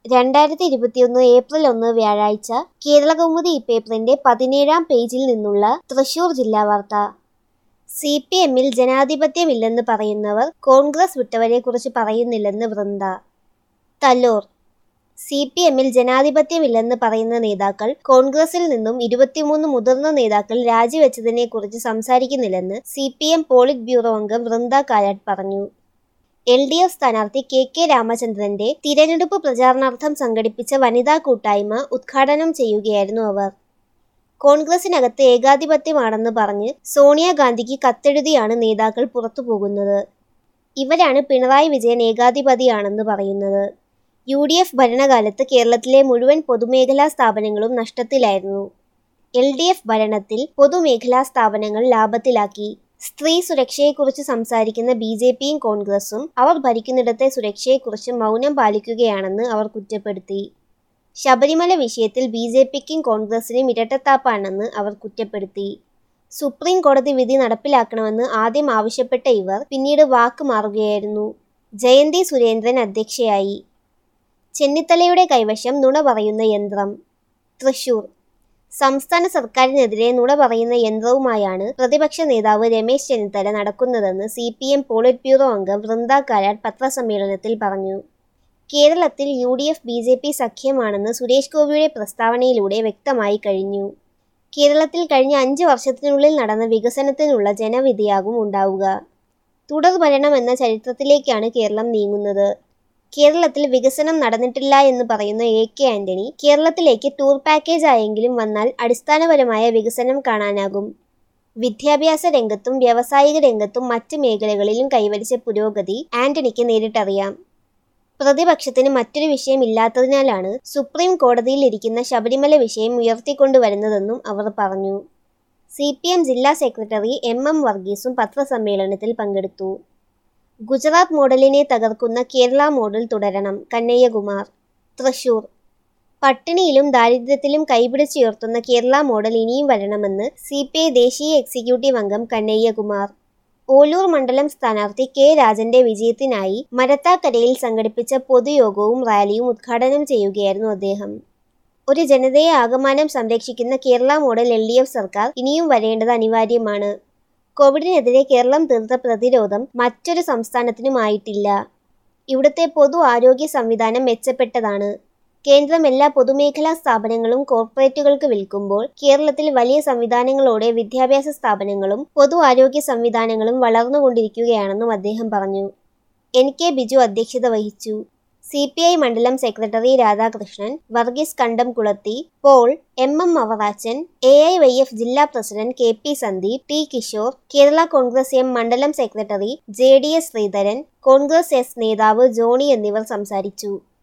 2021 April 1 വ്യാഴാഴ്ച കേരളകൗമുദി പേപ്പറിന്റെ 17-ാം പേജിൽ നിന്നുള്ള തൃശൂർ ജില്ലാ വാർത്ത. CPM-ൽ ജനാധിപത്യമില്ലെന്ന് പറയുന്നവർ കോൺഗ്രസ് വിട്ടവരെക്കുറിച്ച് പറയുന്നില്ലെന്ന് വൃന്ദ. തല്ലൂർ. CPM-ൽ ജനാധിപത്യമില്ലെന്ന് പറയുന്ന നേതാക്കൾ കോൺഗ്രസിൽ നിന്നും 23 മുതിർന്ന നേതാക്കൾ രാജിവെച്ചതിനെക്കുറിച്ച് സംസാരിക്കുന്നില്ലെന്ന് CPM പോളിറ്റ് ബ്യൂറോ അംഗം വൃന്ദ കാരാട്ട് പറഞ്ഞു. LDF സ്ഥാനാർത്ഥി KK രാമചന്ദ്രന്റെ തിരഞ്ഞെടുപ്പ് പ്രചാരണാർത്ഥം സംഘടിപ്പിച്ച വനിതാ കൂട്ടായ്മ ഉദ്ഘാടനം ചെയ്യുകയായിരുന്നു അവർ. കോൺഗ്രസിനകത്ത് ഏകാധിപത്യമാണെന്ന് പറഞ്ഞ് സോണിയാഗാന്ധിക്ക് കത്തെഴുതിയാണ് നേതാക്കൾ പുറത്തുപോകുന്നത്. ഇവരാണ് പിണറായി വിജയൻ ഏകാധിപതിയാണെന്ന് പറയുന്നത്. UDF ഭരണകാലത്ത് കേരളത്തിലെ മുഴുവൻ പൊതുമേഖലാ സ്ഥാപനങ്ങളും നഷ്ടത്തിലായിരുന്നു. LDF ഭരണത്തിൽ പൊതുമേഖലാ സ്ഥാപനങ്ങൾ ലാഭത്തിലാക്കി. സ്ത്രീ സുരക്ഷയെക്കുറിച്ച് സംസാരിക്കുന്ന BJPയും കോൺഗ്രസും അവർ ഭരിക്കുന്നിടത്തെ സുരക്ഷയെക്കുറിച്ച് മൗനം പാലിക്കുകയാണെന്ന് അവർ കുറ്റപ്പെടുത്തി. ശബരിമല വിഷയത്തിൽ BJPക്കും കോൺഗ്രസിനും ഇരട്ടത്താപ്പാണെന്ന് അവർ കുറ്റപ്പെടുത്തി. സുപ്രീം കോടതി വിധി നടപ്പിലാക്കണമെന്ന് ആദ്യം ആവശ്യപ്പെട്ട ഇവർ പിന്നീട് വാക്ക് മാറുകയായിരുന്നു. ജയന്തി സുരേന്ദ്രൻ അധ്യക്ഷയായി. ചെന്നിത്തലയുടെ കൈവശം നുണ പറയുന്ന യന്ത്രം. തൃശൂർ. സംസ്ഥാന സർക്കാരിനെതിരെ നുണ പറയുന്ന യന്ത്രവുമായാണ് പ്രതിപക്ഷ നേതാവ് രമേശ് ചെന്നിത്തല നടക്കുന്നതെന്ന് CPM പോളിറ്റ് ബ്യൂറോ അംഗം വൃന്ദ കാരാട്ട് പത്രസമ്മേളനത്തിൽ പറഞ്ഞു. കേരളത്തിൽ UDF BJP സഖ്യമാണെന്ന് സുരേഷ് ഗോപിയുടെ പ്രസ്താവനയിലൂടെ വ്യക്തമായി കഴിഞ്ഞു. കേരളത്തിൽ കഴിഞ്ഞ 5 വർഷത്തിനുള്ളിൽ നടന്ന വികസനത്തിനുള്ള ജനവിധിയാകും ഉണ്ടാവുക. തുടർഭരണം എന്ന ചരിത്രത്തിലേക്കാണ് കേരളം നീങ്ങുന്നത്. കേരളത്തിൽ വികസനം നടന്നിട്ടില്ല എന്ന് പറയുന്ന AK ആന്റണി കേരളത്തിലേക്ക് ടൂർ പാക്കേജ് ആയെങ്കിലും വന്നാൽ അടിസ്ഥാനപരമായ വികസനം കാണാനാകും. വിദ്യാഭ്യാസ രംഗത്തും വ്യാവസായിക രംഗത്തും മറ്റ് മേഖലകളിലും കൈവരിച്ച പുരോഗതി ആന്റണിക്ക് നേരിട്ടറിയാം. പ്രതിപക്ഷത്തിന് മറ്റൊരു വിഷയം ഇല്ലാത്തതിനാലാണ് സുപ്രീം കോടതിയിൽ ഇരിക്കുന്ന ശബരിമല വിഷയം ഉയർത്തിക്കൊണ്ടുവരുന്നതെന്നും അവർ പറഞ്ഞു. CPM ജില്ലാ സെക്രട്ടറി MM വർഗീസും പത്രസമ്മേളനത്തിൽ പങ്കെടുത്തു. ഗുജറാത്ത് മോഡലിനെ തകർക്കുന്ന കേരള മോഡൽ തുടരണം. കന്നയ്യകുമാർ. തൃശൂർ. പട്ടിണിയിലും ദാരിദ്ര്യത്തിലും കൈപിടിച്ചുയർത്തുന്ന കേരള മോഡൽ ഇനിയും വരണമെന്ന് CPI ദേശീയ എക്സിക്യൂട്ടീവ് അംഗം കന്നയ്യകുമാർ. ഓലൂർ മണ്ഡലം സ്ഥാനാർത്ഥി K രാജന്റെ വിജയത്തിനായി മരത്താക്കരയിൽ സംഘടിപ്പിച്ച പൊതുയോഗവും റാലിയും ഉദ്ഘാടനം ചെയ്യുകയായിരുന്നു അദ്ദേഹം. ഒരു ജനതയെ ആകമാനം സംരക്ഷിക്കുന്ന കേരള മോഡൽ LDF സർക്കാർ ഇനിയും വരേണ്ടത് അനിവാര്യമാണ്. കോവിഡിനെതിരെ കേരളം തീർത്ത പ്രതിരോധം മറ്റൊരു സംസ്ഥാനത്തിനുമായിട്ടില്ല. ഇവിടുത്തെ പൊതു ആരോഗ്യ സംവിധാനം മെച്ചപ്പെട്ടതാണ്. കേന്ദ്രം എല്ലാ പൊതുമേഖലാ സ്ഥാപനങ്ങളും കോർപ്പറേറ്റുകൾക്ക് വിൽക്കുമ്പോൾ കേരളത്തിൽ വലിയ സംവിധാനങ്ങളോടെ വിദ്യാഭ്യാസ സ്ഥാപനങ്ങളും പൊതു ആരോഗ്യ സംവിധാനങ്ങളും വളർന്നുകൊണ്ടിരിക്കുകയാണെന്നും അദ്ദേഹം പറഞ്ഞു. NK ബിജു അധ്യക്ഷത വഹിച്ചു. CPI മണ്ഡലം secretary Radhakrishnan, Varghese Kandamkulathi, Paul, MM Avarachan, AIYF ജില്ലാ president KP Sandeep, T Kishore, Kerala Congress M മണ്ഡലം secretary JDS Sreedharan, Congress S നേതാവ് ജോണി എന്നിവർ സംസാരിച്ചു.